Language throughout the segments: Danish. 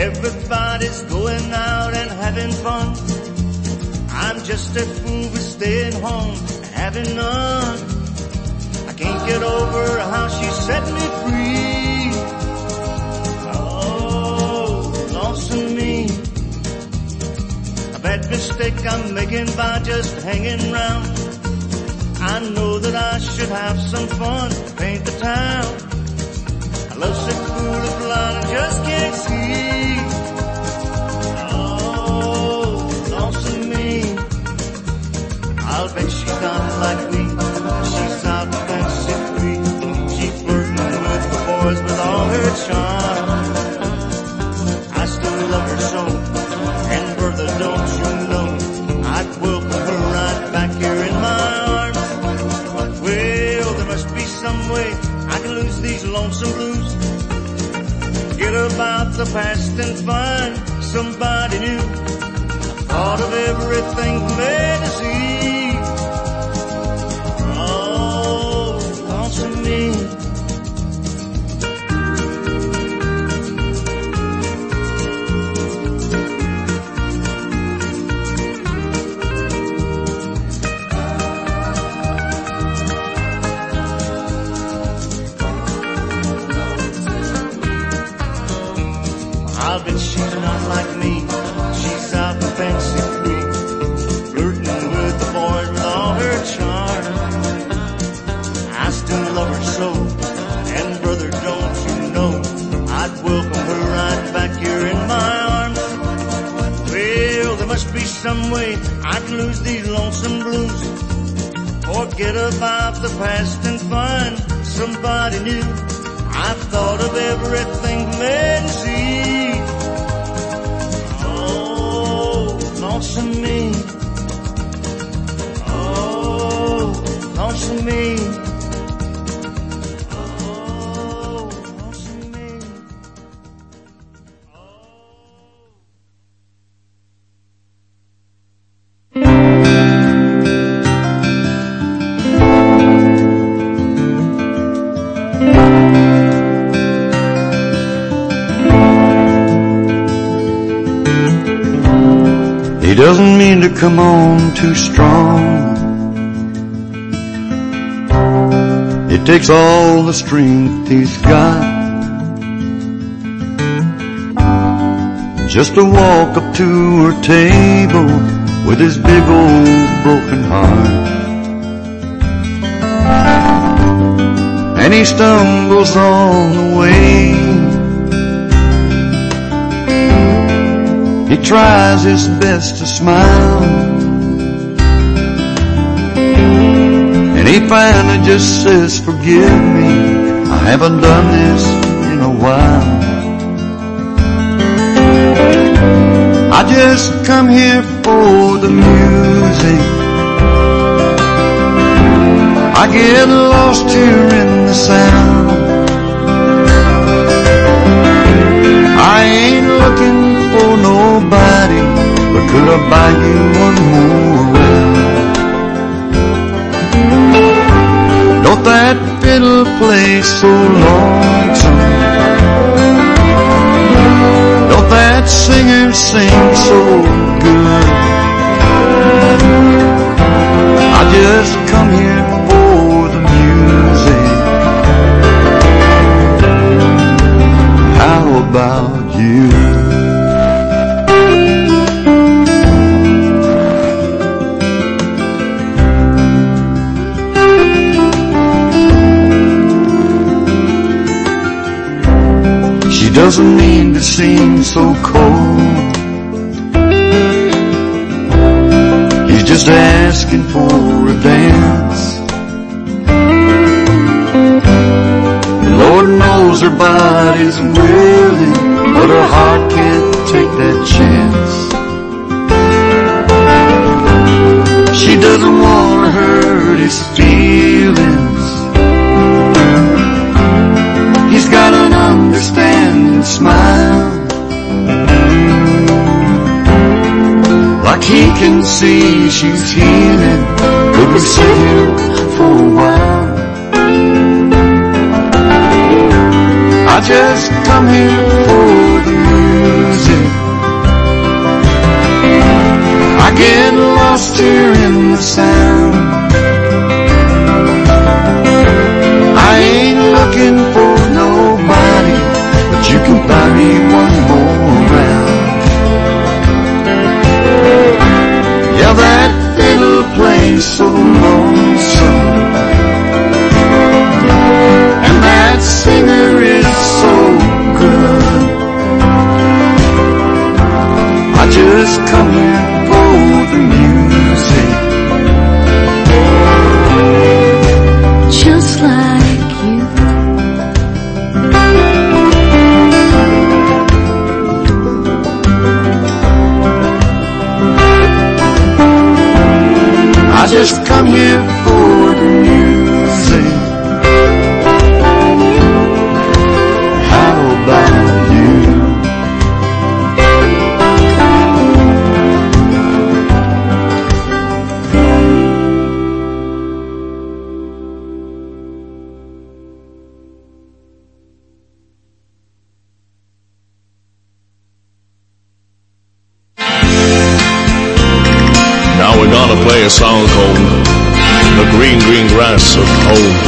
Everybody's going out and having fun. I'm just a fool for staying home and having none. I can't get over how she set me free. Oh, lonesome me. A bad mistake I'm making by just hanging round. I know that I should have some fun, paint the town. I love sick fool is blind and just can't see. I'll bet she's not like me. She's out fancy free. She's flirting with the boys with all her charm. I still love her so, and brother, don't you know, I'd welcome her right back here in my arms. Well, there must be some way I can lose these lonesome blues. Forget about the past and find somebody new. I've thought of everything from A to Z. Me. I'll bet she's not like me. She's out and fancy free, flirting with the boys with all her charm. I still love her so, and brother, don't you know, I'd welcome her right back here in my arms. Well, there must be some way I can lose these lonesome blues. Forget about the past and find somebody new. I've thought of everything from A to Z. Oh, lonesome me. Oh, lonesome me. He doesn't mean to come on too strong. It takes all the strength he's got just to walk up to her table with his big old broken heart. And he stumbles on the way. He tries his best to smile, and he finally just says, forgive me, I haven't done this in a while. I just come here for the music. I get lost here in the sound. I ain't looking for nobody, but could I buy you one more round? Don't that fiddle play so lonesome? Don't that singer sing so good? I just come here for the music. How about you? She doesn't mean to seem so cold. He's just asking for a dance. The Lord knows her body's willing, but her heart can't take that chance. She doesn't want to hurt his feelings. He's got an understanding smile, like he can see she's healing. Could we sit here for a while? I just come here for the music. get lost here in the sound. I ain't looking for nobody, but you can buy me one more round. Yeah, that fiddle plays so lonesome, and that singer is so good. I just come here for the music, just like you. I just come here for the music. How about you? Now we're gonna play a song called The Green, Green Grass of Home.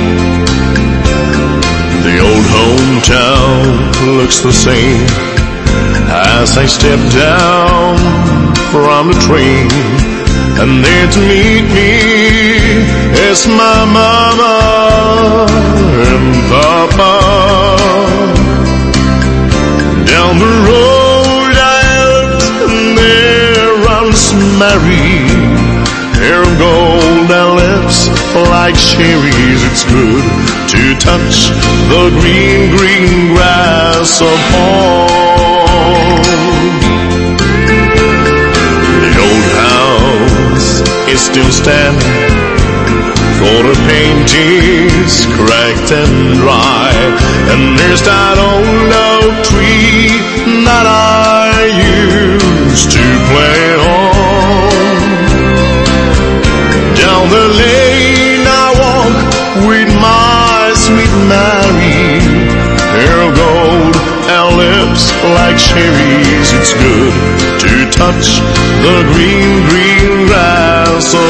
The old hometown looks the same as I step down from the train, and there to meet me is my mama and papa. Down the road I looked, and there runs Mary, hair of gold and lips like cherries. It's good to touch the green, green grass of home. The old house is still standing, for the paint is cracked and dry, and there's that old oak tree that I used to play on. Down the lane I walk with my sweet Mary, hair of gold and lips like cherries. It's good to touch the green, green grass of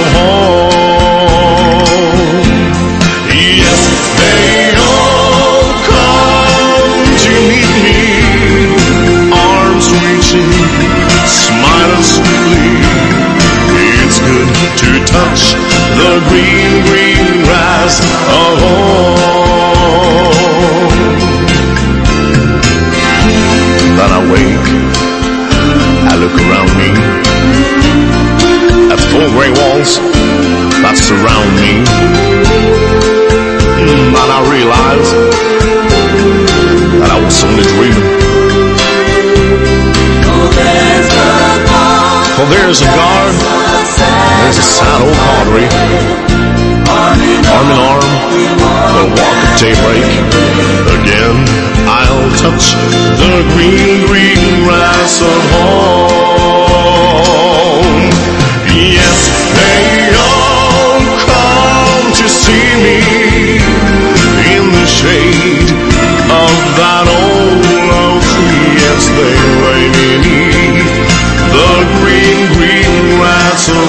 home. Yes, they all come to meet me, arms reaching, smiling sweetly. It's good to touch the green, green grass of home. Then I wake, I look around me at four gray walls that surround me, and I realize that I was only dreaming. For there's a guard, there's a sad old padre, arm in arm, we'll walk at daybreak. Again, I'll touch the green, green grass of home. Yes, they all come to see me in the shade of that old oak tree. Yes, they lay beneath the green, green grass of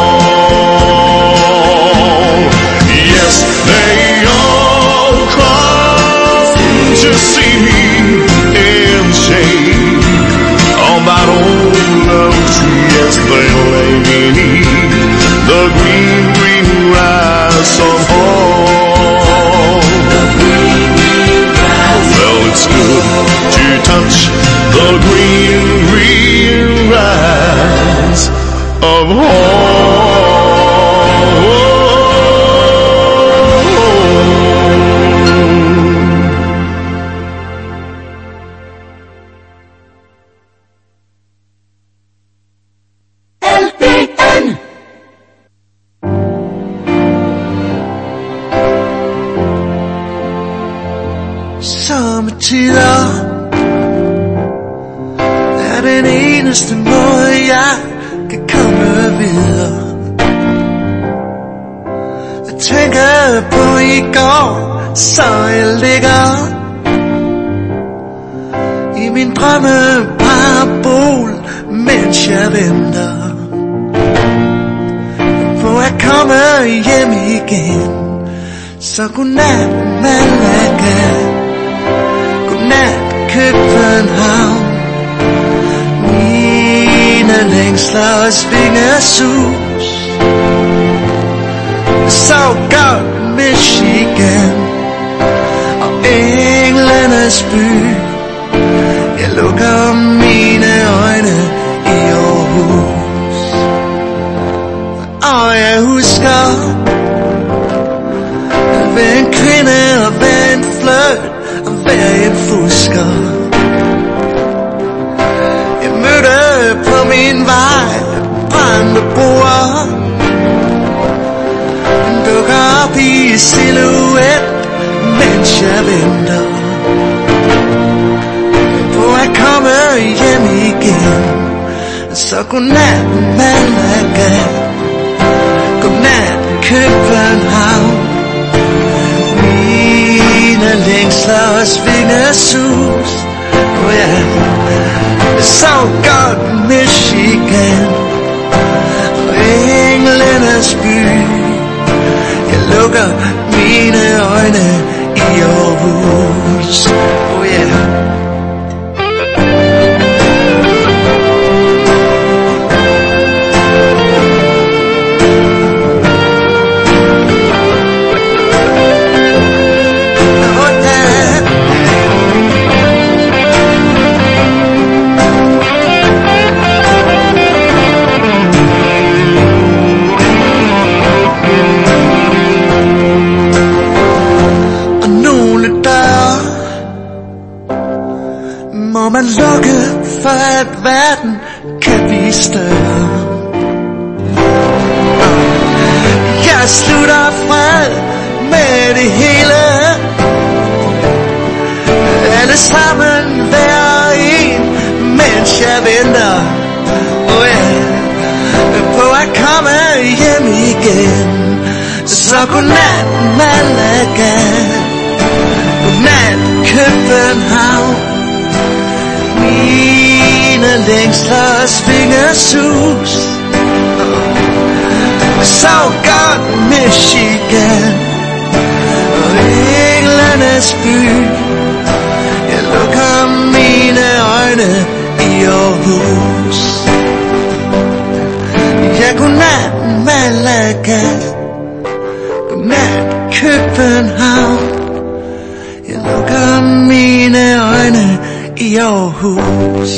home. Yes, they all come to see me in the shade of that old oak tree. Yes, they lay beneath the green, green grass of home. Well, it's good to touch the green, green grass of home. LPN. Sommetider er den eneste måde jeg kan komme videre. Jeg tænker på i går, så jeg ligger i min drømmeparabol, mens jeg venter. kommer hjem igen. Så godnat Malaga, godnat København. Mine længsler svinger sus. Så godt Michigan og englenes by. Jeg lukker mine øjne i Aarhus. Og jeg husker hver en kvinde og hver en fløjt og hver en fusker. Jeg mødte på min vej brændte broer. Dukker op i silhuet, mens jeg venter på at komme hjem igen. Så godnat Malaga, godnat København. Mine længsler svinger sus. Oh ja, så godt Michigan og englenes by. Jeg lukker mine øjne i Aarhus. Oh yeah. Må man lukke for at verden kan blive større. Jeg slutter fred med det hele. Alle sammen hver en, mens jeg venter på at komme hjem igen. Så godnat Malaga, godnat København. Mine længsler svinger sus. Så godt Michigan og englenes by. Jeg lukker mine øjne i Aarhus. Ja, godnat Malaga, godnat København. Jeg lukker mine øjne i Aarhus.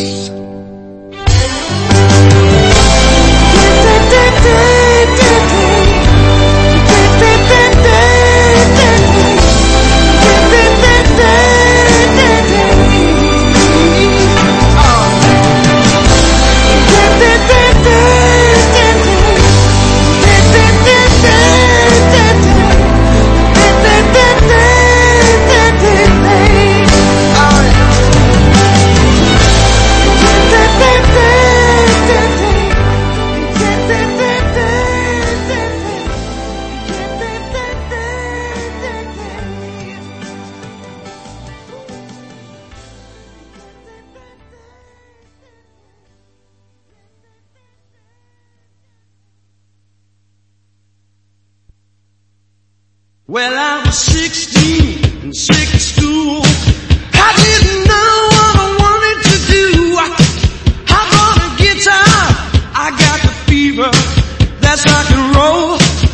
Well, I was 16 and sick of school. I didn't know what I wanted to do. I bought a guitar, I got the fever, that's rock and roll.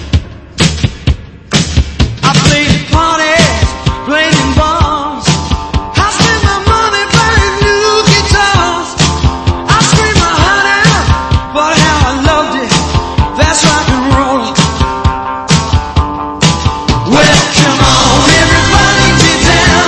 I played at parties, played in bars. I spent my money buying new guitars. I screamed my heart out, but how I loved it, that's rock and roll. Well, come on, everybody get down.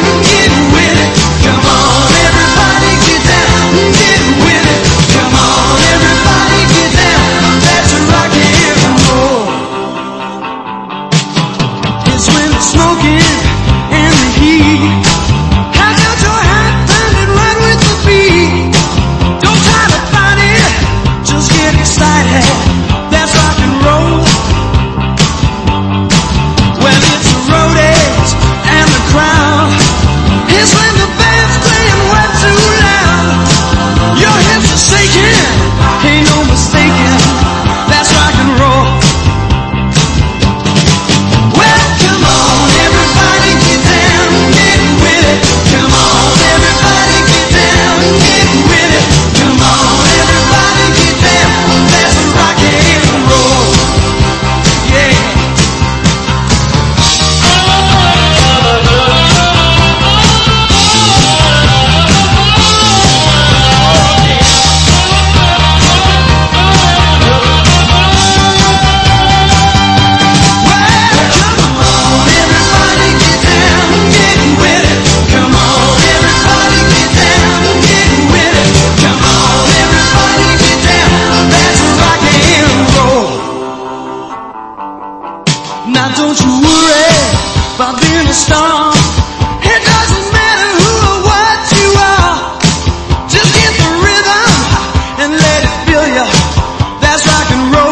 don't you worry about being a star. It doesn't matter who or what you are. Just get the rhythm and let it fill you. That's rock and roll.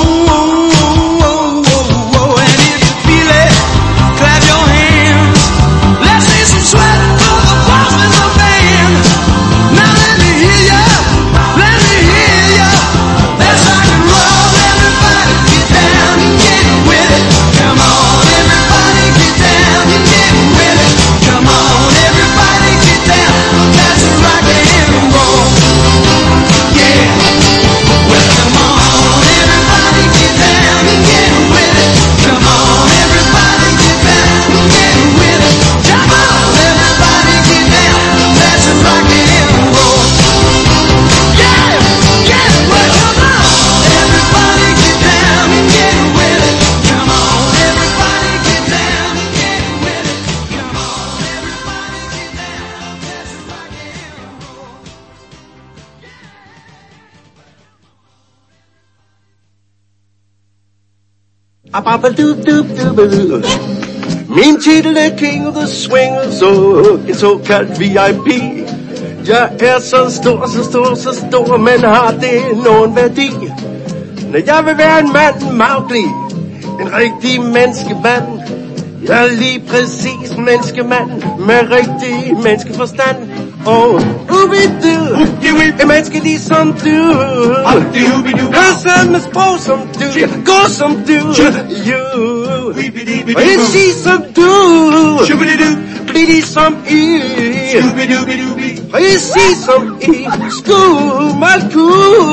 And if you feel it, clap your hands. Let's see some sweat for the boss in the band. Now let me hear ya, let me hear ya. That's rock and roll. Everybody get down and get with it. Come on, everybody get down and get with it. Come on, everybody get down. That's rock and roll. Yeah. Well, come on, everybody get down and get with it. Come on, everybody get down and get with it. Come on, everybody get down. That's rock and roll. Yeah, yeah. Well, come on, everybody get down and get with it. Come on, everybody get down and get with it. Come on, everybody get down. That's rock and roll. Min titel er King of the Swingers, en såkaldt VIP. Jeg er så stor, men har det nogen værdi? Når jeg vil være en mand, Mowgli, en rigtig menneskemand. Jeg er lige præcis en menneskemand med rigtig menneskeforstand. Og Ubi-doo, en menneske ligesom du. Hør samme sprog som du, gå som du. Og jeg siger som du, bliv ligesom I. Og jeg siger som I, skumalku.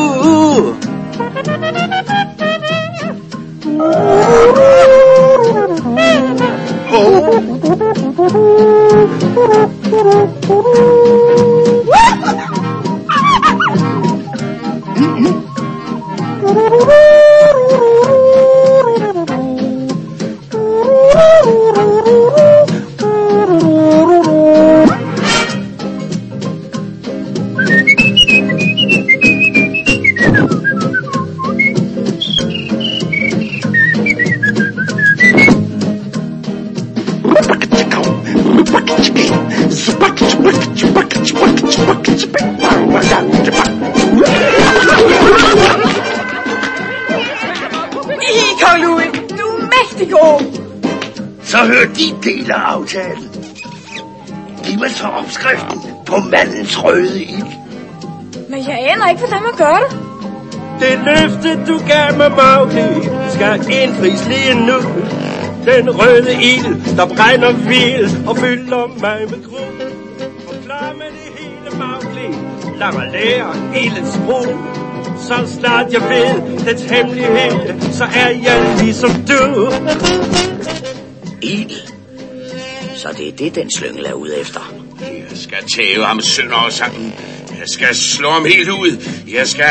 Kong Louis, du er mægtig god. Så hør din del af aftalen. Giv mig så opskriften på mandens røde ild. Men jeg aner ikke, hvordan man gør det. Det løfte, du gav mig, Mowgli, skal indfries lige nu. Den røde ild, der brænder vild og fylder mig med krudt. Forklar med det hele, Mowgli, lad mig lære ildens brug. Så snart jeg ved dets hemmelighed, så er jeg ligesom du. Ild? Så det er det, den slyngel er ude efter. Jeg skal tæve ham sønder og sammen. Jeg skal slå ham helt ud. Jeg skal...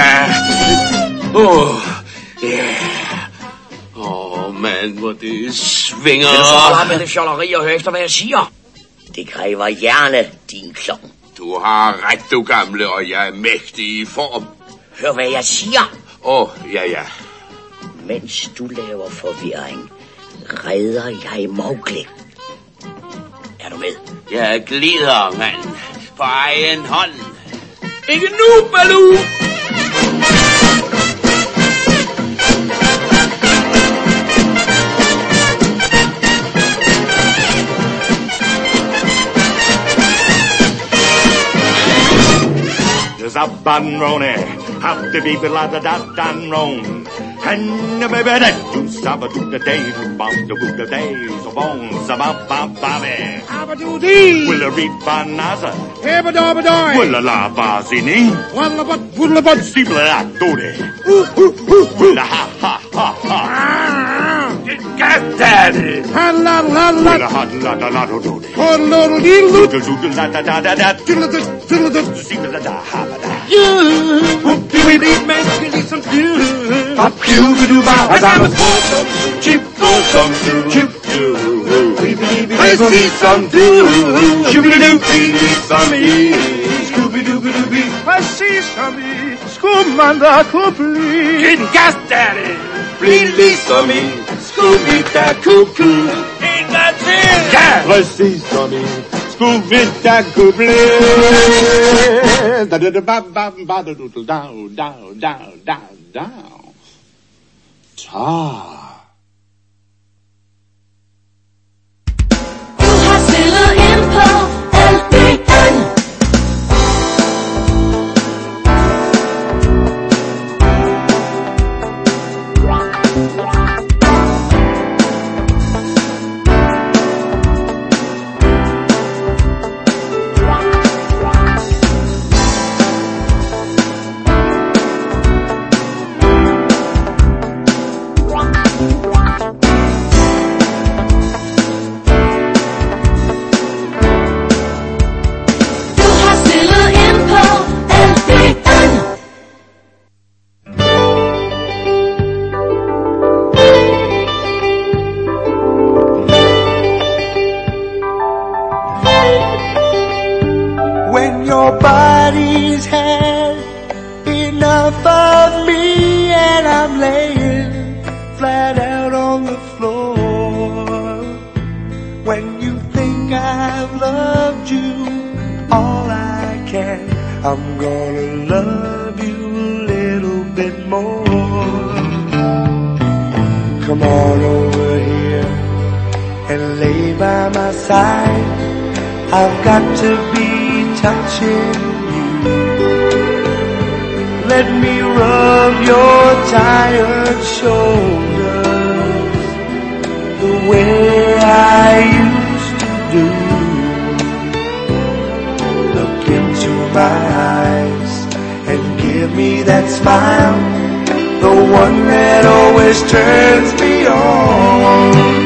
mand, hvor det svinger. Vil du så holde med det fjolleri og høre efter, hvad jeg siger? Det kræver hjerne, din klovn. Du har ret, du gamle, og jeg er mægtig i form. Hør, hvad jeg siger. Ja. Mens du laver forvirring, redder jeg Mowgli. Er du med? Jeg glider, mand. På egen hånd. Ikke nu, Baloo! Zaban Rone, have to be la da da dan ron. And the baby that do saba do the day, do bomb the book the days of bones, about babe. Abadoo dee! Will a reap banaza? Hebadobadoi! Will a la bazini? Wallabat, Sibla la dode. Will a ha. Get daddy! Halalalala! Will a hot la da la dode. Hodlodle deedle Doodle la da da da da. diddle Sibla da ha da. We need mennesker ligesom du. As I'm a chip I see some do. Shooby-doo, some e. Scooby-dooby-dooby. I see some skumandra kuppeli. Get gas, daddy. Bliv ligesom i. School meet that cuckoo. Ain't that it? Yeah, let's see, Tommy. School meet that cuckoo. Da da da ba ba ba da da down down down down down. Ta. When your body's had enough of me and I'm laying flat out on the floor. When you think I've loved you all I can, I'm gonna love you a little bit more. Come on over here and lay by my side. I've got to be touching you. Let me rub your tired shoulders the way I used to do. Look into my eyes and give me that smile, the one that always turns me on.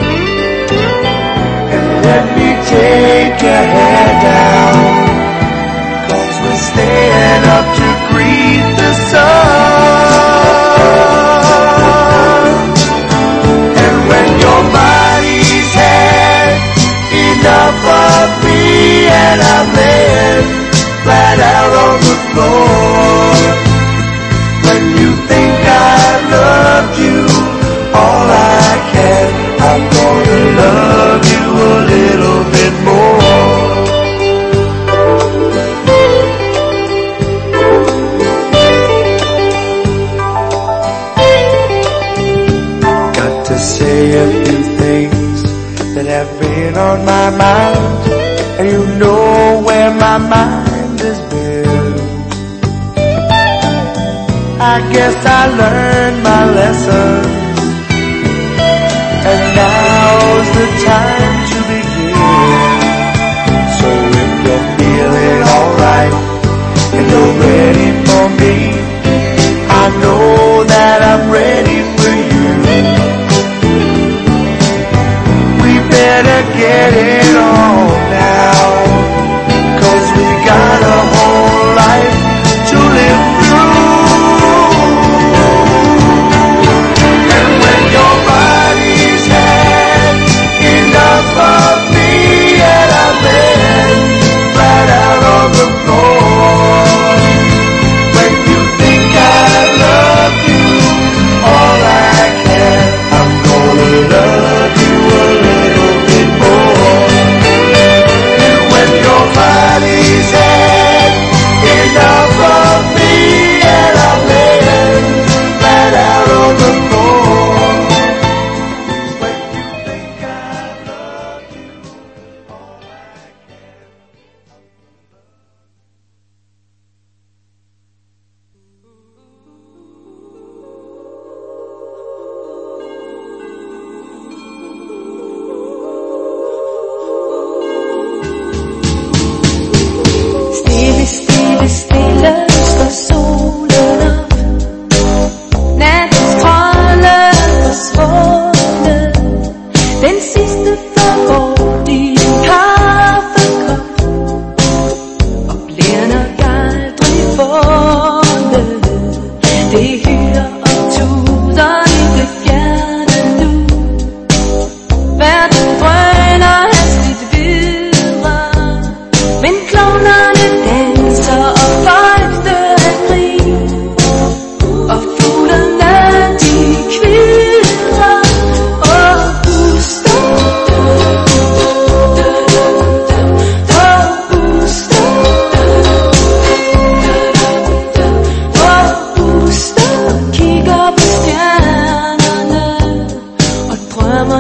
And let me take your hair down, 'cause we're staying up to greet the sun. And when your body's had enough of me and I'm laying flat out on the floor, when you think I've loved you all I can, I'm gonna love you a little bit more. Got to say a few things that have been on my mind, and you know where my mind has been. I guess I learned my lesson, and now's the time to begin. So if you're feeling alright and you're ready for me, I know that I'm ready for you. We better get it on now, 'cause we got a whole life to live through. And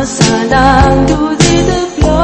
drømmer så langt ud i det blå.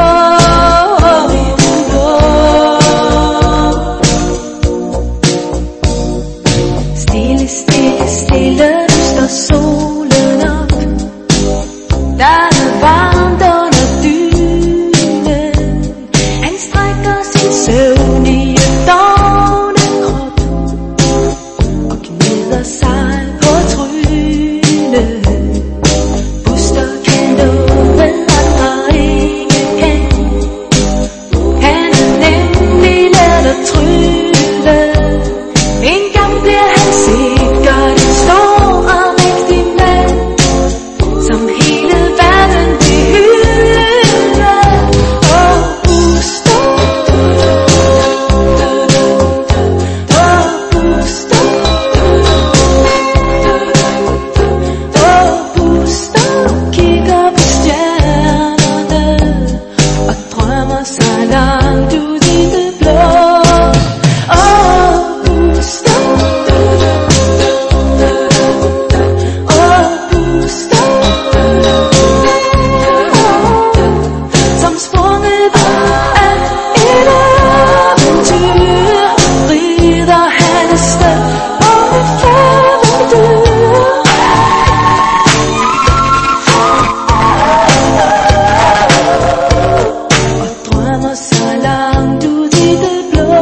Stille, stille, stille, står solen op. Der er varmt under dynen. Han strækker sin søvnige dovne krop og gnider sig på trynet. Buster kan love, andre ikke kan. Han er nemlig let at trylle. En gang bliver han sikkert en stor og rigtig mand, som hele verden vil hylde. Åh, Buster. Åh, Buster. Åh, Buster kigger på stjernerne og drømmer så langt ud i det blå. Åh, Buster. Åh, Buster. Som sprunget af et eventyr, rider han afsted over et færdedyr. Og drømmer så langt ud i det blå.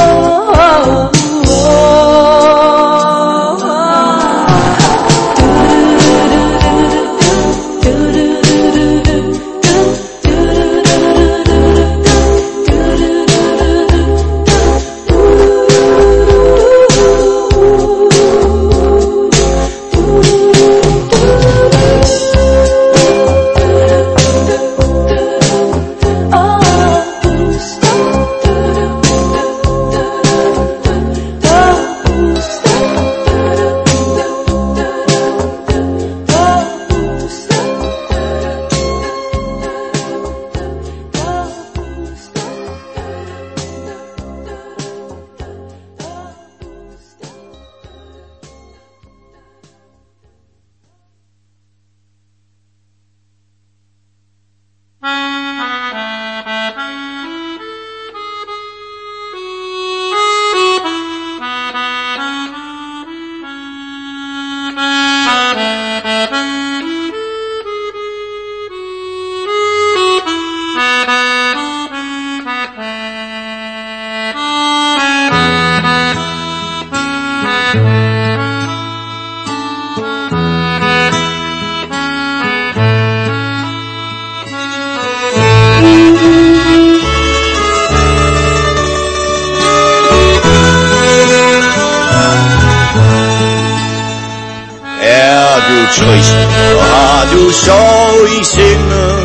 Er du trist, og har du sorg i sindet,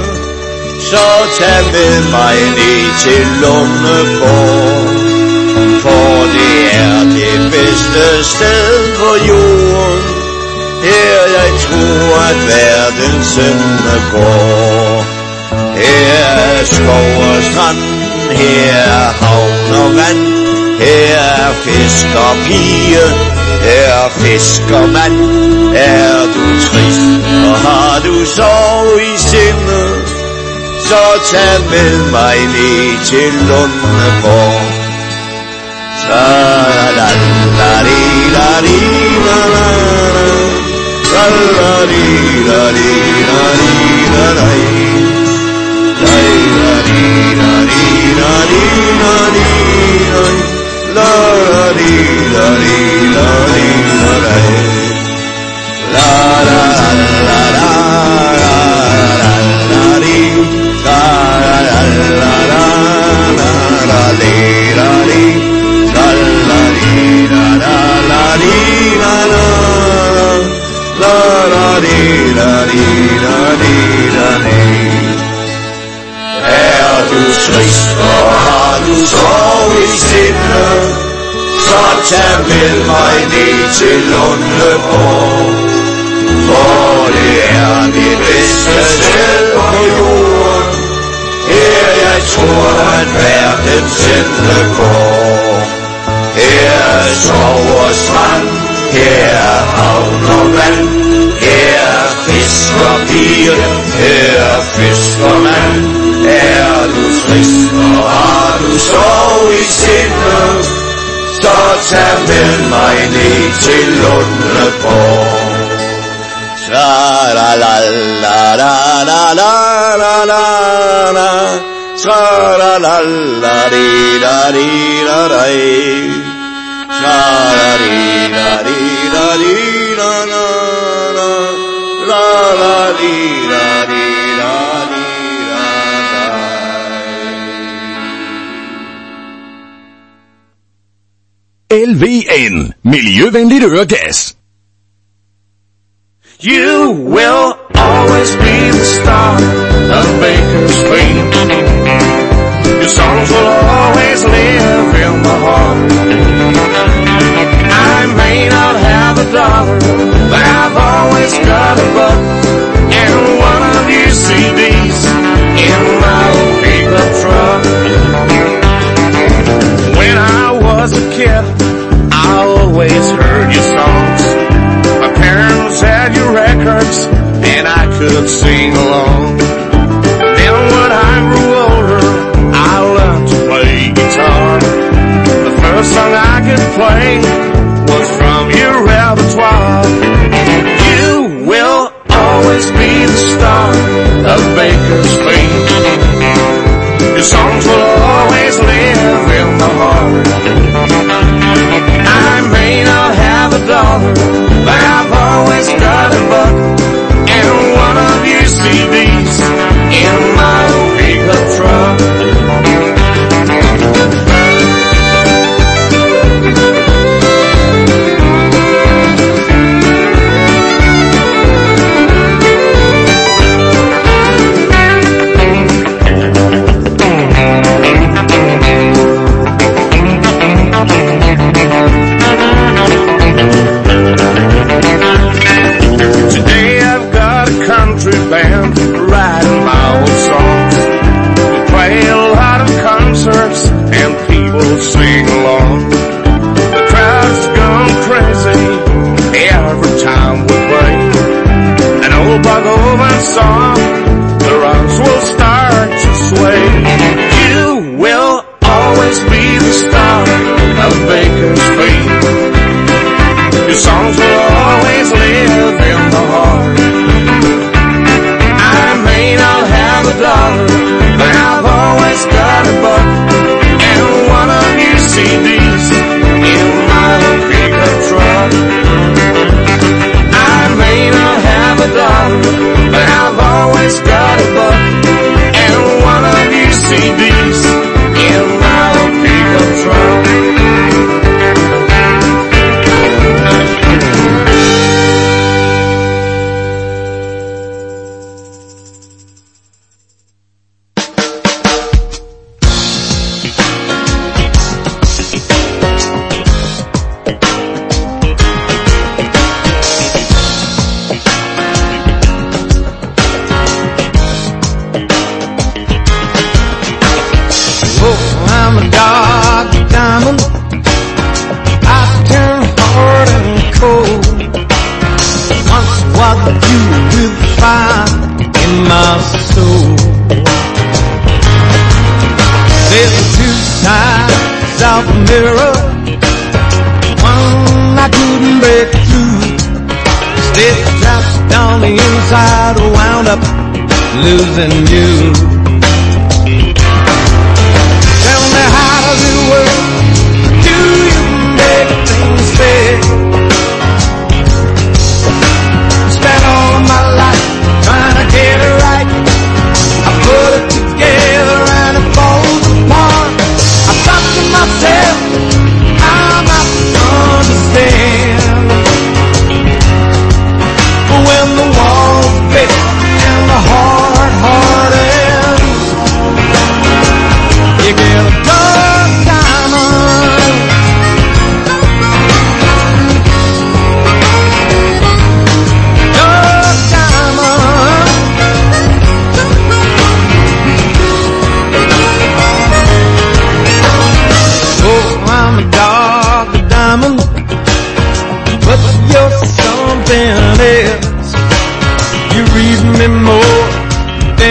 så tag med mig ned til Lundeborg. For det er det bedste sted på jorden. Her jeg tror, at verdens ende går. Her er skov og strand, her er havn og vand. Her er fisk og pige, her er fiskermand. Er du trist, og har du sorg i sindet, så tag med mig ned til Lundeborg. Er du trist, og har du sorg i sindet, så tag med mig ned til Lundeborg. For det er det bedste sted på jorden. Her jeg tror, at verdens ende går. Her er skov og strand, her er havn og vand. Her er fisk og pige, herre fiskermand. Er du trist, og har du sorg i sindet, så tag med mig ned til Lundeborg. Tra-la-la-la-la-la-la-la-la, tra-la-la-la-di-da-di-da-di-da-di, tra-la-di-da-di-da-di-da-la-la, la-la-di-da-di-da-di-da-di. LVN, miljøvenligt øregas. You will always be the star of Bakersfield. Your songs will always live in my heart. I may not have a dollar, but I've always got a buck and one of your CDs in my old pickup truck. When I was a kid, I always heard your songs. My parents had your records, and I could sing along. Then when I grew older, I learned to play guitar. The first song I could play was from your repertoire. You will always be the star of Bakersfield. Your songs will always live in my heart. I may not have a dollar, but I've always got a buck and one of your CDs in my old pickup truck. Band writing my old songs. We play a lot of concerts and people sing along. The crowd's gone crazy every time we play an old Beethoven song. The rocks will start to sway. You will always be the star of Bakersfield. Your songs will always live in the heart. Dollar, but I've always got a buck and one of your CDs in my old pickup truck. I may not have a dollar, but I've always got a buck and one of your CDs in my old pickup truck. Losing you. Tell me, how does it work? Do you make things fair? Spent all of my life trying to get it right. I put it together and it falls apart. I thought to myself, I'm not to understand. But when the walls fit and the heart ends, you get a dark diamond. Dark diamond.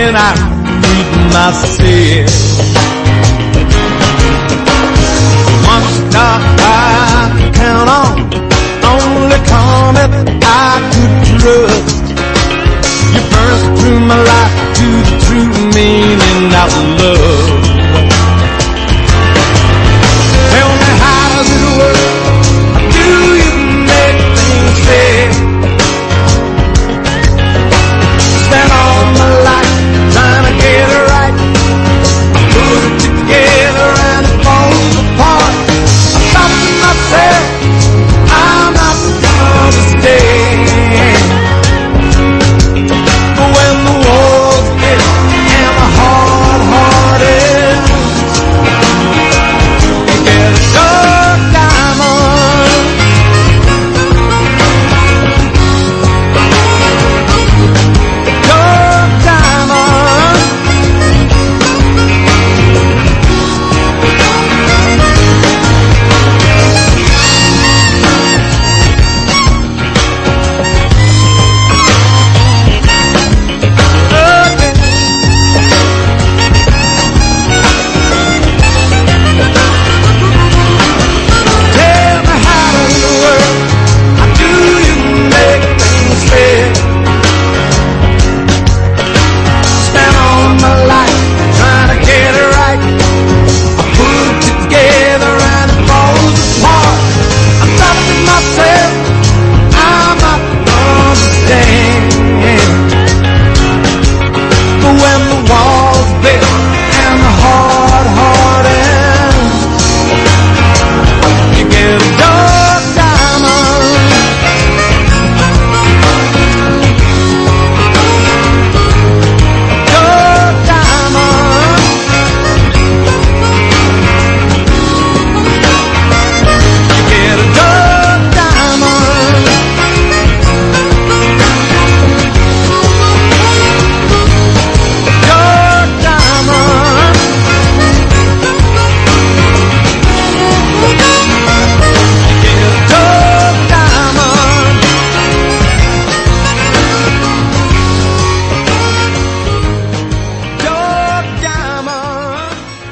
when I read myself. One star I could count on, only comment I could trust. You burst through my life to the true meaning of love. Tell me, how does it work? Do you make things fair? Spend all my life trying to get it right. I put it together and it falls apart. I thought to myself, I'm not gonna stay. But when the walls get and the hard-hearted, you get a dark diamond. Dark diamond. Tell me, how does it work? How do you make things fair? Spent all my life trying to get it right. I put it together and it falls apart. I thought to myself, I'm not gonna stand. But when the walls built and the hard-hearted, you get a dark diamond. Dark diamond. You get a dark diamond. Dark diamond. You get a dark diamond. Dark diamond.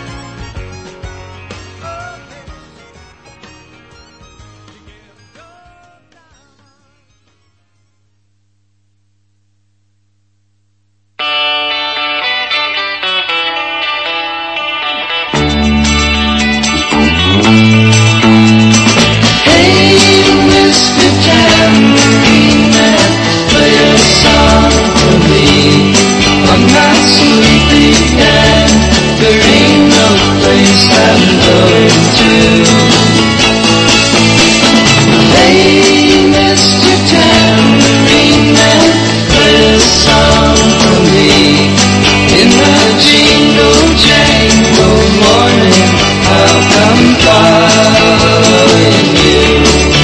Hey, Mr. Tambourine Man, play a song for me. I'm not sleepy and there ain't no place I'm going to. Hey, Mr. Tambourine Man, play a song for me. In the jingle jangle morning, I'll come following you.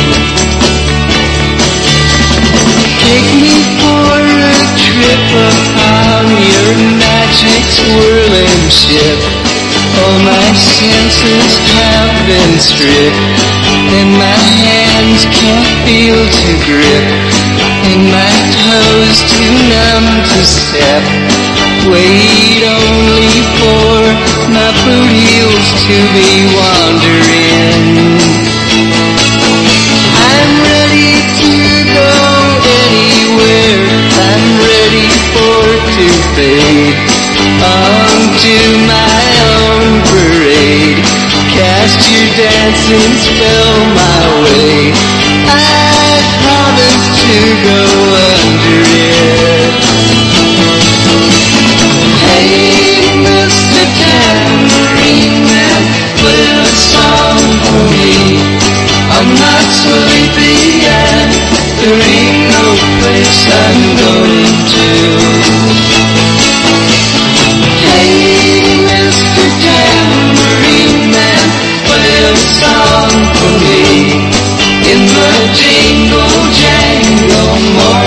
Take me for a trip upon your magic swirling ship. All my senses have been stripped, and my hands can't feel to grip, and my toes too numb to step. Wait only for my boot heels to be wandering. I'm ready to go anywhere. I'm ready for to fade onto my own parade. Cast your dancing spell my way. I promise to go under it. Hey, Mr. Tambourine Man, play a song for me. I'm not sleepy and there ain't no place I'm going to. Hey, Mr. Tambourine Man, play a song for me. In the jingle jangle morning,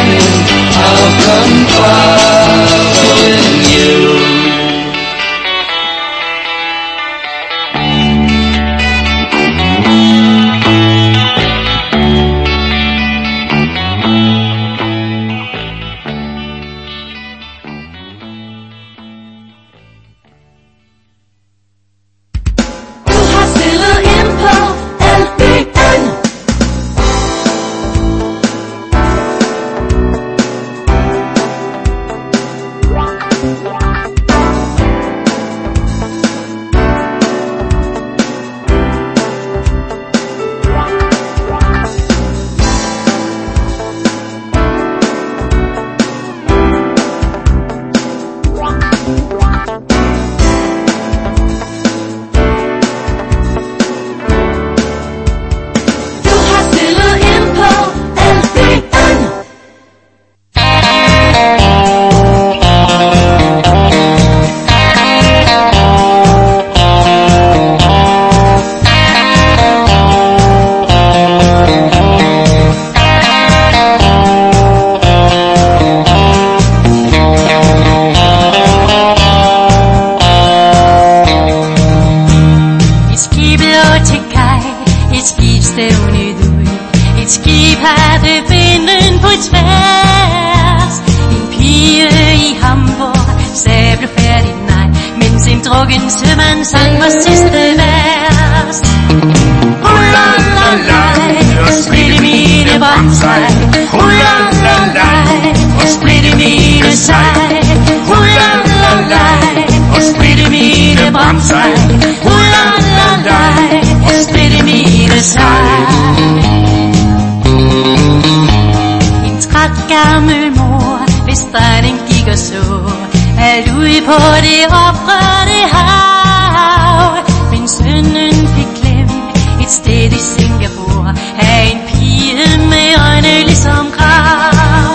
morgen sømand sang vores sidste vers. Ulalalaj, og splitte mine bremsej. Ulalalaj, og splitte mine sej. Ulalalaj, og splitte mine bremsej. Ulalalaj, og splitte mine sej. En træt gammel mor, hvis drengen gik og så alt ude på det oprørte hav. Men sønnen fik glemt et sted i Singapore af en pige med øjne ligesom grav.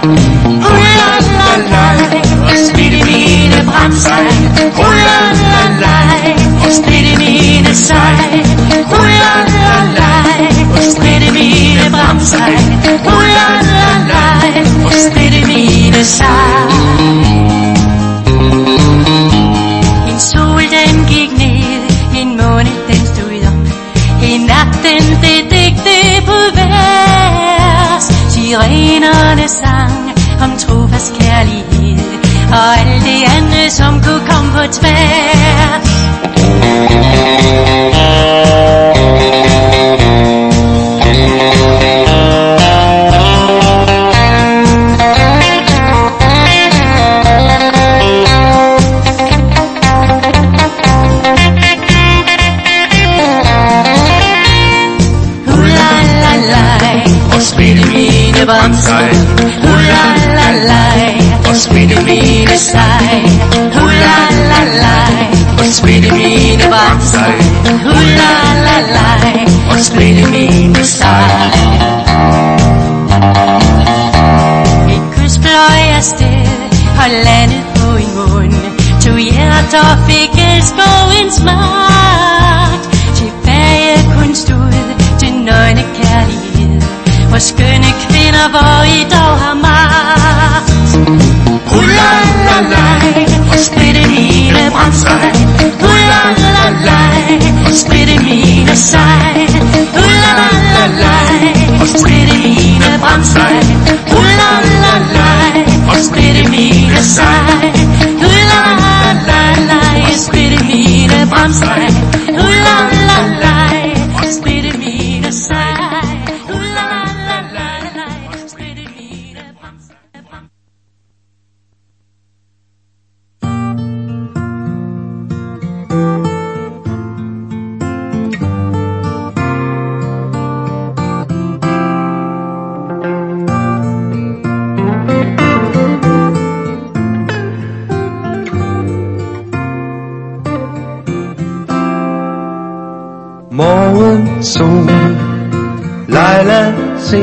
Ulalalaj, og splitte mine bremsej. Ulalalaj, og splitte mine sej. Ulalalaj, og splitte mine bremsej. Ulalalaj, og splitte mine sej. En sol den gik ned, en måne den stod op. En natten det digte på vers. Sirenerne sang om trofast kærlighed og alt det andet som kunne komme på tværs. Bremsej, ulalalaj, og splitte mine sej. Ulalalaj, og splitte mine bremsej. Ulalalaj, og splitte mine sej. Et kys fløj afsted og landede på en mund. To hjerter fik elskogens magt. Tilbage kun stod til nøgne kærlighed. For skønne kvinder, hvor I dog har magt. Ulalalaj, og splitte mine bremsej. Ulalalaj, og splitte mine sej. Ulalalaj, og splitte mine bremsej. Ulalalaj, og splitte mine sej. Ulalalaj, og splitte mine bremsej. Ulalalaj, og splitte mine sej. Morgensol, Leila, se,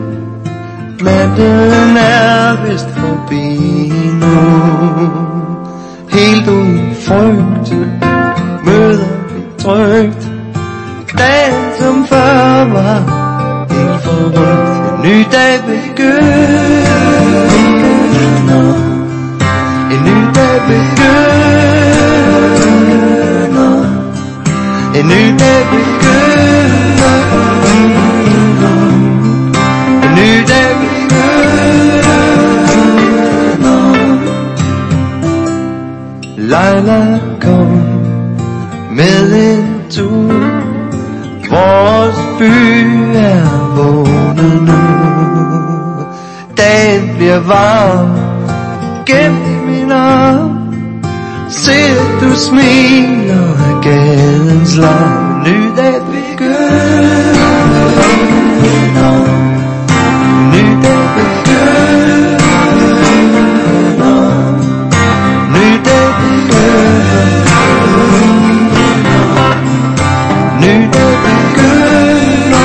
natten vist forbi nu. Helt uden frygt, møder vi trygt. Dagen som før var helt forrygt. En ny dag begynder. En ny dag begynder. En ny dag begynder. En ny dag begynder. Leila kom med en tur. Vores by er vågnet nu. Dagen bliver varm gennem min arm. Se du smiler af gadens larm. Ny dag begynder. Ny dag begynder. Ny dag begynder. Ny dag begynder.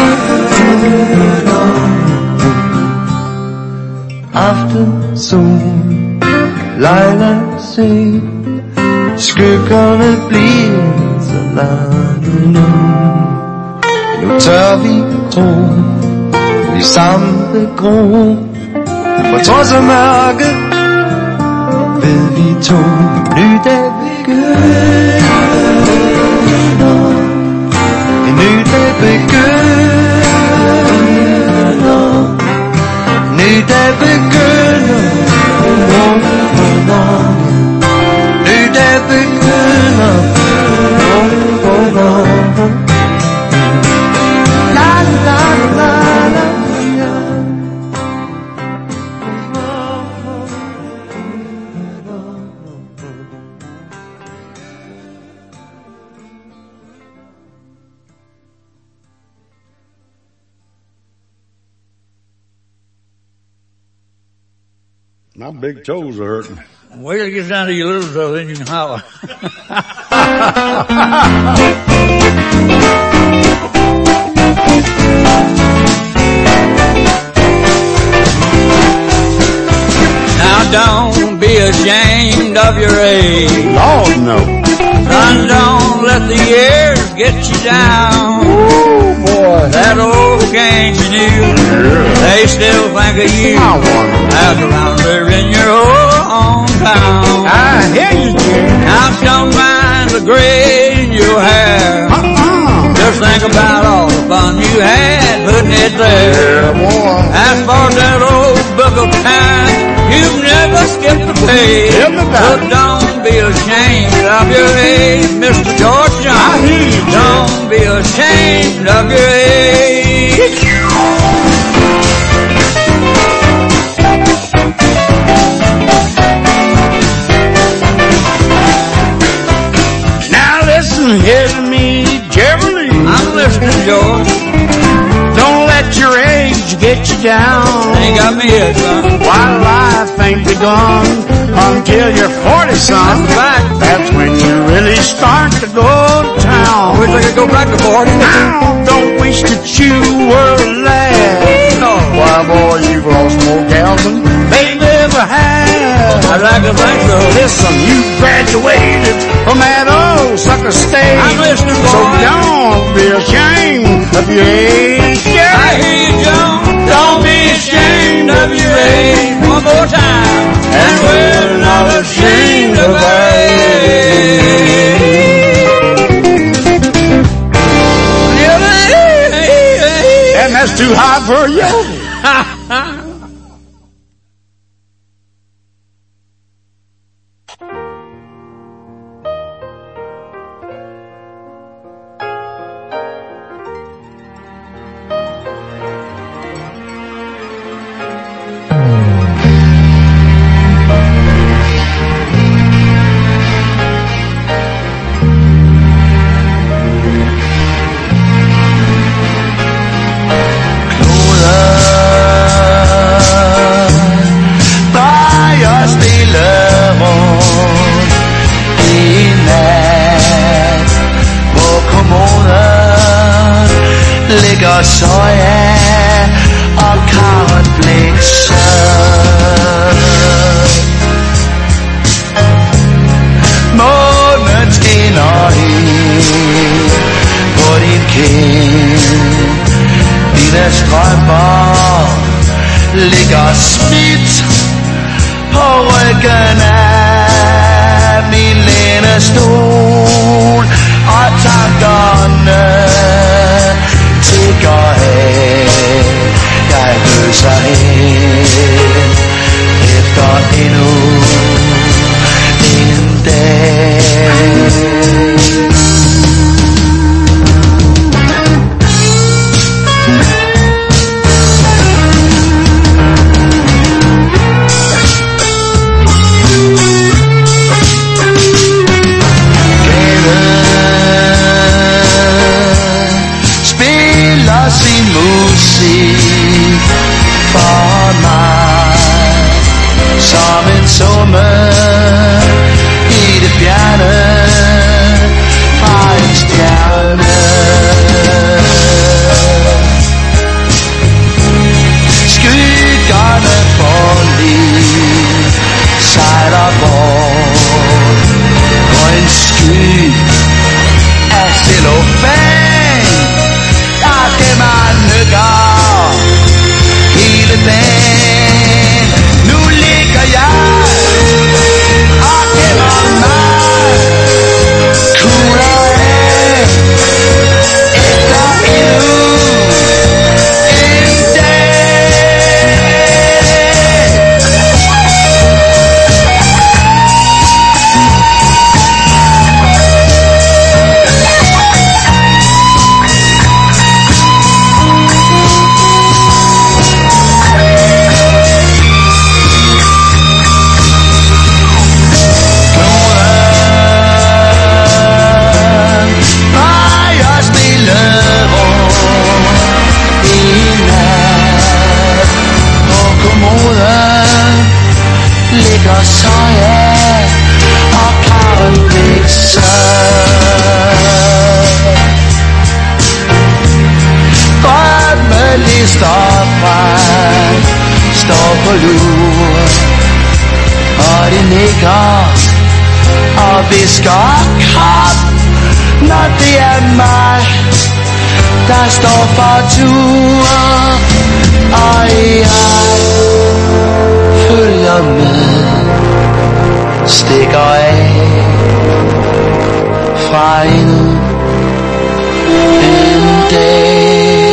Aftensol, Leila, se, skyggerne bliver så lange nu. Nu tør vi tro, vi samle gro. For trods af mørket ved vi to. Ny dag begynder. En ny dag begynder. Ny dag begynder. Ny dag begynder. My big toes are hurting. Wait till it gets down to your little toe, then you can holler. Now don't be ashamed of your age. Lord, no. Son, don't let the years get you down. Ooh, boy. That old gang you knew, they still think of you. Out around there in your old hometown. I hear you, Jim. Now don't mind the gray in your hair. Just think about all the fun you had putting it there. Yeah, boy. As for that old book of time, you've never skipped a page. But don't be ashamed of your age, Mr. George Jones. Don't be ashamed of your age. Now listen here to me, Gerald. I'm listening, George. Don't let your age get you down. Ain't got me here, son. While life ain't begun until you're 40, son. That's right. That's when you really start to go to town. I wish I could go back to 40. Now, don't wish that you were a lad. No. Why, boy, you've lost more gals than they've ever had. I'd like to think so. Listen, you graduated from that old sucker stage. I'm listening, boy. So don't be ashamed of your age. I hear you, John. Don't be ashamed of your age. One more time. And we're not ashamed of our age. And that's too high for you. ligger soja og karret blæser. Månen skinner helt på din kind. Dine strømper ligger smidt på ryggen af min lænestol, og tankerne tigger af. Jeg løser hen efter endnu en dag. lur. Og det nikker og visker kom, når det er mig, der står for tur. Og jeg følger med, stikker af fra endnu en dag.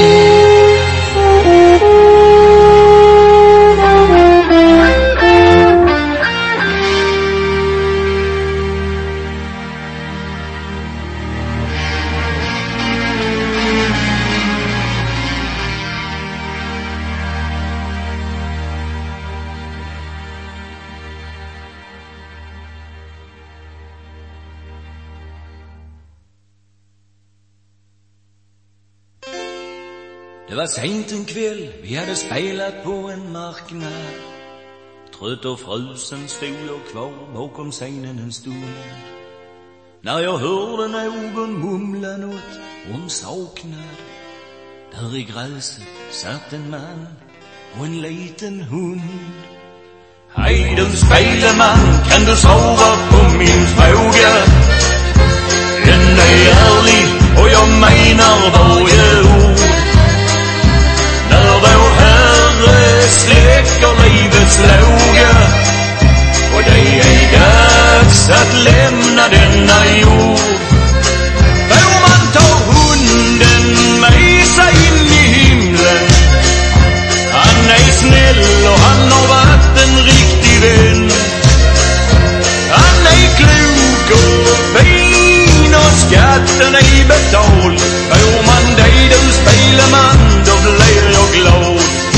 Det var sent en kväll, vi hade spelat på en marknad. Trött och frusen stod jag kvar bakom scenen en stund. När jag hörde någon mumla något om saknad. Där i gräset satt en man och en liten hund. Hej du speleman, kan du svara på min fråga? Den är ärlig och jag menar varje ord. När vår Herre släcker livets låga och det är dags att lämna denna jord, får man ta hunden med sig in i himlen. Han är snäll och han har varit en riktig vän. Han är klok och fin och skatten är betald. Får man dig du speleman, då blir jag glad.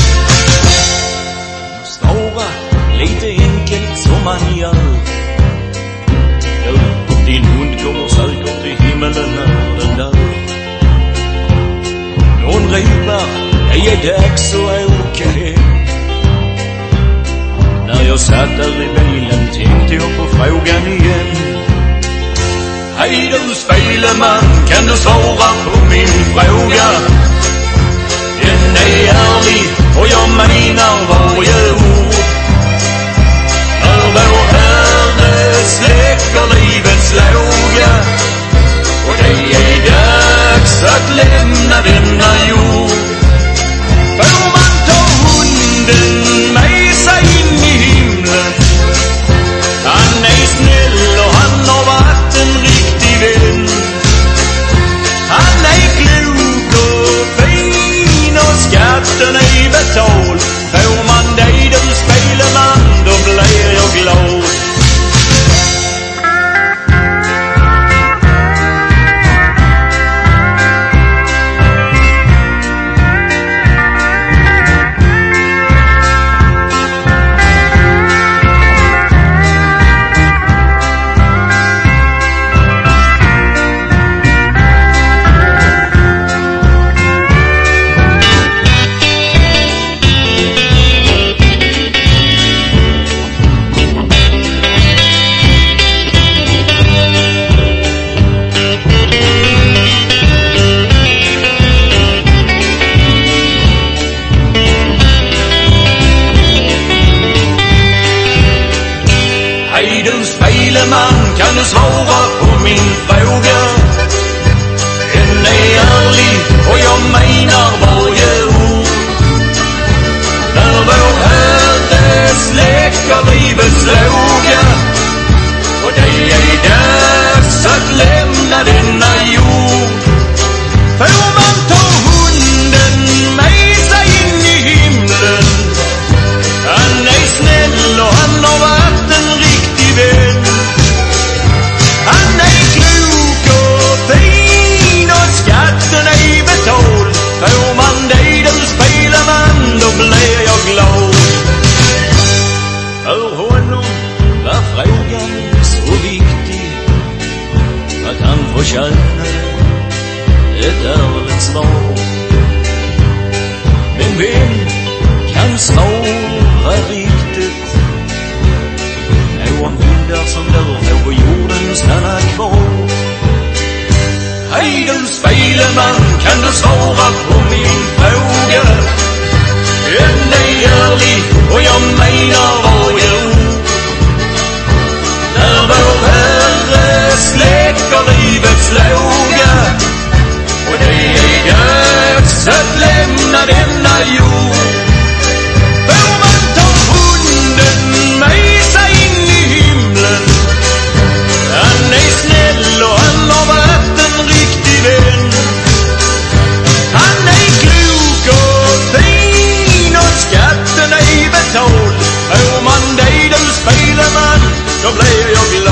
Jag svarar lite enkelt som man gör. Din hund kommer säkert till himmelen när den dör. Någon ropar, det är dags att åka hem. När jag satt där i bilen tänkte jag på frågan igen. Hej du speleman, kan du svara på min fråga? Den är ärlig och jag menar varje ord. När vår Herre släcker livets låga och det är dags att lämna denna jord, får man ta hunden med sig in i himlen. Han är snäll och han har varit en riktig vän. Han är klok och fin och skatten är betald. Får man dig du speleman, då blir jag glad. Kan du svara på min fråga? Den är ärlig och jag menar varje ord. När vår Herre släcker livets låga och det är dags att lämna denna jord, får man ta hunden med sig in i himlen. Han är snäll och han har varit en riktig vän. Han är klok och fin och skatten är betald. Får man dig du speleman, då blir jag glad. För honom var frågan så viktig att han förtjänar ett ärligt svar. Men vem kan svara riktigt? Någon hundar som dör på jorden stannar kvar. Hej du speleman, kan du svara på min fråga? Den är ärlig och jag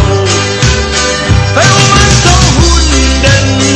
För man som hunden